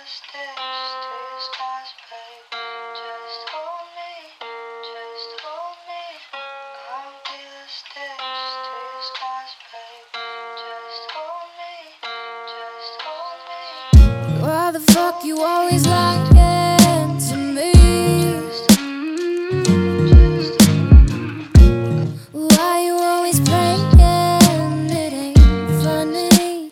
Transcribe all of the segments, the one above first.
Why the fuck you always lying to me? Why you always playing? It ain't funny.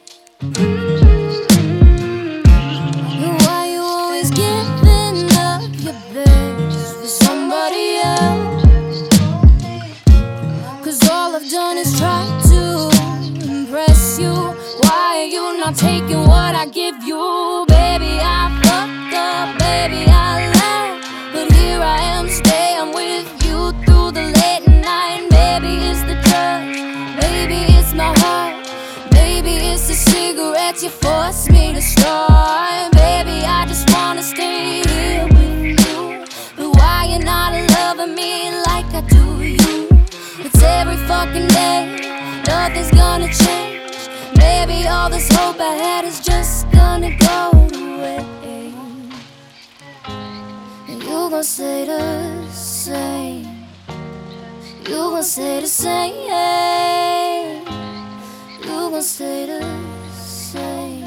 Why you always giving up your best for somebody else? 'Cause all I've done is try to impress you. Why are you not taking what I give you? Baby, I fucked up, baby, I lied, but here I am, staying with you through the late night. Maybe it's the drugs, maybe it's my heart, maybe it's the cigarettes you forced me to start. Baby, I just wanna stay here with you, but why you not loving me like I do you? It's every fucking day, nothing's gonna change. Maybe all this hope I had is just gonna go away. And you gon' say the same. You gon' say the same. You gon' say the same.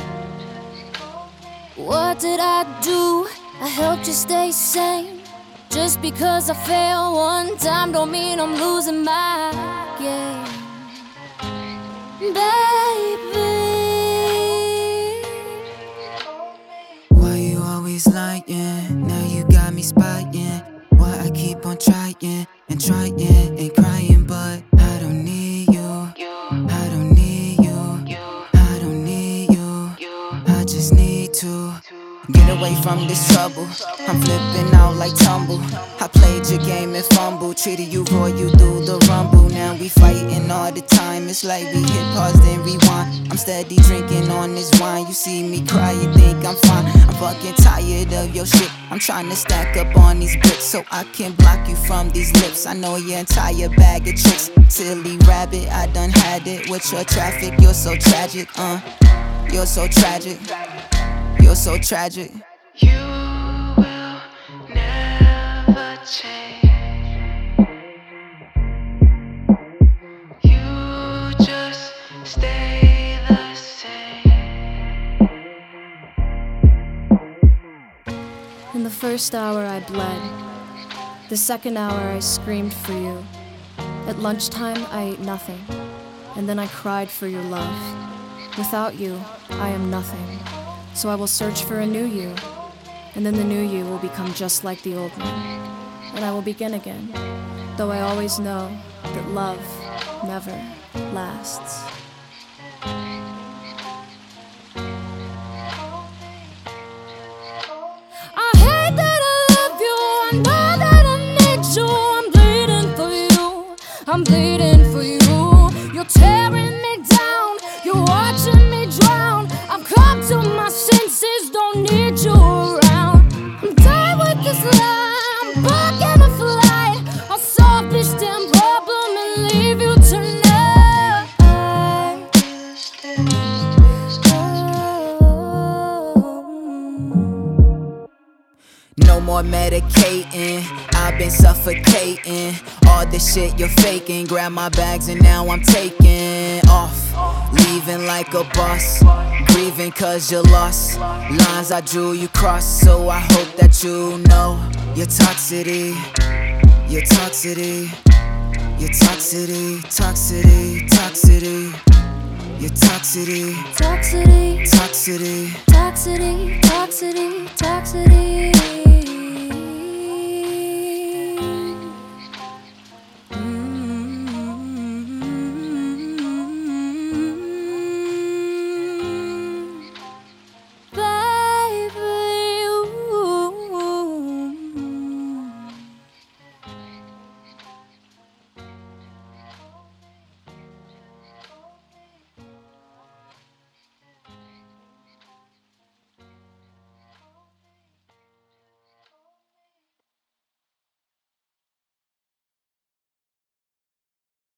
What did I do? I helped you stay sane. Just because I failed one time don't mean I'm losing my game. Baby, why you always lying? Now you got me spying. Why I keep on trying and trying and crying, but I don't need you. I don't need you. I don't need you. I just need to get away from this trouble. I'm flipping out like tumble. I played your game and fumbled, treated you raw, you through the rumble. Now we fighting all the time. It's like we hit pause then rewind. I'm steady drinking on this wine. You see me cry, you think I'm fine. I'm fucking tired of your shit. I'm trying to stack up on these bricks so I can block you from these lips. I know your entire bag of tricks. Silly rabbit, I done had it with your traffic. You're so tragic, you're so tragic. You're so tragic. You will never change. You just stay the same. in the first hour I bled. The second hour I screamed for you. At lunchtime I ate nothing, and then I cried for your love. Without you, I am nothing. So I will search for a new you, and then the new you will become just like the old one, and I will begin again, though I always know that love never lasts. I hate that I love you, I know that I need you. I'm bleeding for you, I'm bleeding for you. You're tearing me down, you're watching me drown. I've come to my senses, don't need you around. I'm done with this lie, I'm booking a flight. I'll solve this damn problem and leave you tonight. No more medicating, I've been suffocating. All this shit you're faking. Grab my bags and now I'm taking off, leaving like a boss. Grieving cause you're lost. Lines I drew you cross, so I hope that you know your toxicity, your toxicity, your toxicity, toxicity, toxicity, your toxicity, Toxicity, toxicity, toxicity, toxicity, toxicity.